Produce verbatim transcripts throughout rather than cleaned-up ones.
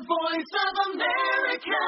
The Voice of America.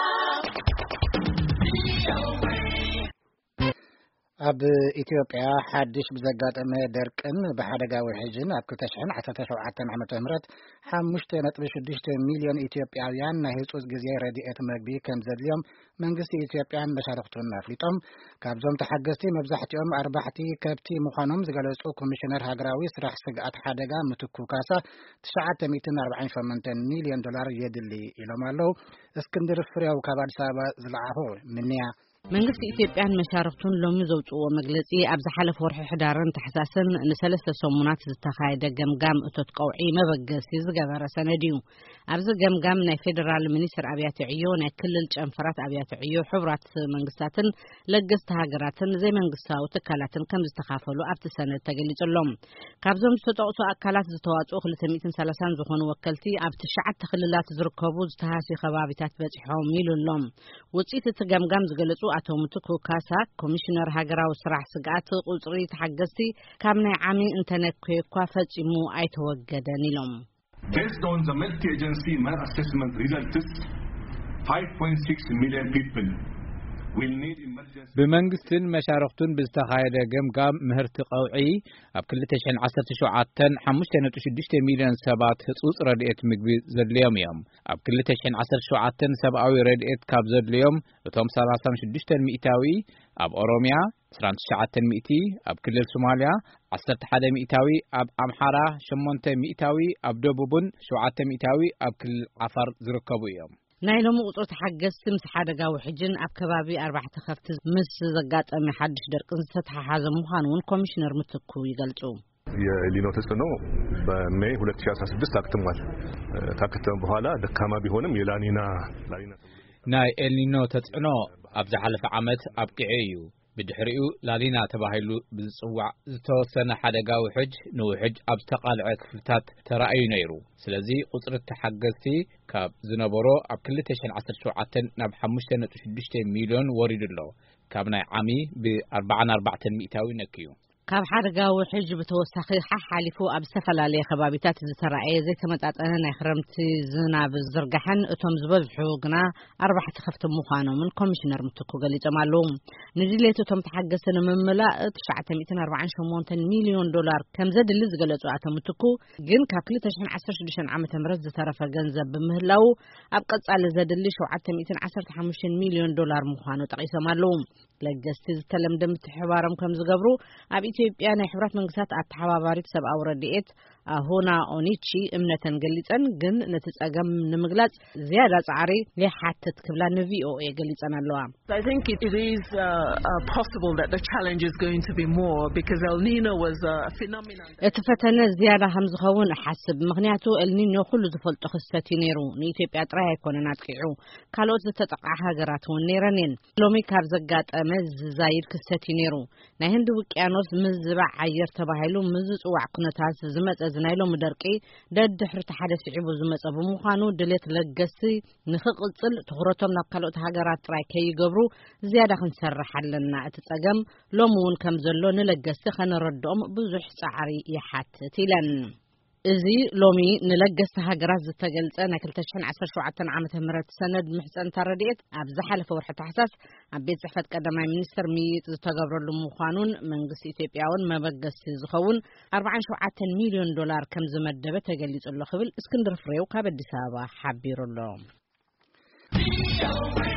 ኣብ ኢትዮጵያ ሓድሽ ብዘጋጠመ ደርቅን በሓደጋዊ ሕጅን ኣብ ክልተ ሽሕን ዓሰርተ ሸውዓተ ዓመተ ምህረት ሓሙሽተ ነጥቢ ሽዱሽተ ሚልዮን ኢትዮጵያውያን ናይ ህጹጽ ግዜ ረድኤት ምግቢ ከም ዘድልዮም መንግስቲ ኢትዮጵያን መሻርክቱን ኣፍሊጦም ካብዞም ተሓገዝቲ መብዛሕትኦም ኣርባዕቲ ከብቲ ምዃኖም ዝገለጹ ኮሚሽነር ሃገራዊ ስራሕ ስግኣት ሓደጋ ምትኩ ካሳ ትሽዓተ ሚእትን ኣርባዕን ሸሞንተ ሚልዮን ዶላር የድሊ ኢሎም ኣለዉ። እስክንድር ፍሬው ካብ አዲስ አበባ ዝለዓኹ ምንያ መንግስቲ ኢትዮጵያን መሻርክቱን ሎሚ ዘውጽዎ መግለጺ ኣብ ዝሓለፈ ወርሒ ሕዳርን ታሕሳስን ንሰለስተ ሰሙናት ዝተኻየደ ገምጋም እቶት ቀውዒ መበገሲ ዝገበረ ሰነድ እዩ። ኣብዚ ገምጋም ናይ ፌደራል ሚኒስትር ኣብያተ ዕዮ ናይ ክልል ጨንፈራት ኣብያተ ዕዮ ሕቡራት መንግስታትን ለገስቲ ሃገራትን ዘይመንግስታዊ ትካላትን ከም ዝተኻፈሉ ኣብቲ ሰነድ ተገሊጹሎም። ካብዞም ዝተጠቕሱ ኣካላት ዝተዋጽኡ ክልተ ሚእትን ሰላሳን ዝኾኑ ወከልቲ ኣብ ትሽዓተ ክልላት ዝርከቡ ዝተሃስዩ ከባቢታት በፂሖም ኢሉሎም። ውጽኢት እቲ ገምጋም ዝገለጹ አቶ ምትኩ ካሳ ኮሚሽነር ሃገራዊ ስራሕ ስግኣት ቁጽሪ ተሓገዝቲ ካብ ናይ ዓሚ እንተነክየ እኳ ፈጺሙ ኣይተወገደን ኢሎም። Based on the multi-agency mal assessment results, five point six million people will need emergency. بمنجستن مشاركتون بزتخايد جمجام مهرت قوعي أب كل تشين عشرة شعاتن حمشتنا تشدشت مليون سبعة خصوص رديت مقبي زد اليوم يوم أب كل تشين عشرة شعاتن سبعة رديت كاب زد اليوم وتوم سلاسة شدشت المئتاوي أب أوروميا سرانت شعاتن مئتي أب كل الصوماليا عشرة حدا مئتاوي أب أمحارة شمونت مئتاوي أب دوبون شعاتن مئتاوي أب كل عفر زركبو يوم. ናይሎም ቁጥር ተሓገዝቲ ምስ ሓደጋዊ ሕጅን ኣብ ከባቢ ኣርባዕተ ከፍቲ ምስ ዘጋጠመ ሓድሽ ደርቅን ዝተተሓሓዘ ምዃኑ እውን ኮሚሽነር ምትኩ ይገልጹ። የኤልኒኖ ተጽዕኖ በሜይ ሁለት ሺህ አስራ ስድስት አክትሟል። ካከተመ በኋላ ደካማ ቢሆንም የላኒና ላኒና ናይ ኤልኒኖ ተጽዕኖ ኣብ ዝሓለፈ ዓመት ኣብቂዑ እዩ። بدحريو لالينا تباهيلو بزصواع زتوسنا حدقاوي حج نو حج ኣብ ዝተቃልዐ ክፍልታት ተራእዩ ነይሩ። ስለዚህ ቁጽሪ ተሓገዝቲ ካብ ዝነበሮ ኣብ ክልተ ሽሕን ዓሰርተ ሸውዓተ ናብ ሓሙሽተ ነጥቢ ሽዱሽተ ሚልዮን ወሪዱሎ ካብ ናይ ዓሚ ብ ኣርባዕተ ሚእታዊ ነክዩ። ካብ ሓደጋዊ ሕጅ ብተወሳኺ ሓሓሊፉ ኣብ ዝተፈላለየ ከባቢታት ዝተራእየ ዘይተመጣጠነ ናይ ክረምቲ ዝናብ ዝርጋሕን እቶም ዝበዝሑ ግና ኣርባዕተ ከፍቲ ምዃኖምን ኮሚሽነር ምትኩ ገሊጾም ኣለዉ። ንድሌት እቶም ተሓገዝቲ ንምምላእ ትሽዓተ ሚእትን ኣርባዕን ሸሞንተ ሚልዮን ዶላር ከም ዘድሊ ዝገለጹ ኣቶ ምትኩ ግን ካብ ክልተ ሽሕን ዓሰርተ ሽዱሽተ ዓመተ ምህረት ዝተረፈ ገንዘብ ብምህላው ኣብ ቀጻሊ ዘድሊ ሸውዓተ ሚእትን ዓሰርተ ሓሙሽተ ሚልዮን ዶላር ምዃኑ ጠቂሶም ኣለዉ። ለገስቲ ዝተለምደ ምትሕብባሮም ከም ዝገብሩ ኣብ ኢትዮጵያ ናይ ሕብራት መንግስታት ኣተሓባባሪት ሰብኣዊ ረድኤት አሁና ኦኒቺ እምነተን ገሊጸን ግን ነቲ ጸገም ንምግላጽ ዝያዳ ጻዕሪ ይሓትት ክብላ ንቪኦኤ ገሊጸን ኣለዋ። I think it is uh, uh, possible that the challenge is going to be more because El Nino was a phenomenon. እቲ ፈተነ ዝያዳ ከም ዝኸውን ሓስብ ምክንያቱ ኤል ኒኖ ኩሉ ዝፈልጦ ክስተት ነይሩ። ንኢትዮጵያ ጥራይ ኣይኮነን ኣጥቂዑ ካልኦት ዝተጠቃ ሃገራት እውን ነይረን። ሎሚ ካብ ዘጋጠመ ዝዛይድ ክስተት ነይሩ። ናይ ህንዲ ውቅያኖስ ምዝባዕ ኣየር ተባሂሉ ምዝጽዋዕ ኩነታት ዝመጸ ዝናይሎም ደርቂ ደድሕርቲ ሓደ ስዒቡ ዝመጸ ብምዃኑ ድሌት ለገስቲ ንኽቕጽል ትኹረቶም ናብ ካልኦት ሃገራት ጥራይ ከይገብሩ ዝያዳ ክንሰርሕ ኣለና። እቲ ጸገም ሎሚ እውን ከም ዘሎ ንለገስቲ ከነረድኦም ብዙሕ ጻዕሪ ይሓትት ኢለን። እዚ ሎሚ ንለገስቲ ሃገራት ዝተገልጸ ናይ ክልተ ሽሕን ዓሰርተ ሸውዓተ ዓመተ ምህረት ሰነድ ምሕጸንታ ረድኤት ኣብ ዝሓለፈ ወርሒ ታሕሳስ ኣብ ቤት ጽሕፈት ቀዳማይ ሚኒስትር ሚይጥ ዝተገብረሉ ምዃኑን መንግስቲ ኢትዮጵያውን መበገሲ ዝኸውን ኣርባዕን ሸውዓተን ሚልዮን ዶላር ከም ዝመደበ ተገሊጹ ኣሎ ክብል እስክንድር ፍሬው ካብ አዲስ አበባ ሓቢሩሎ።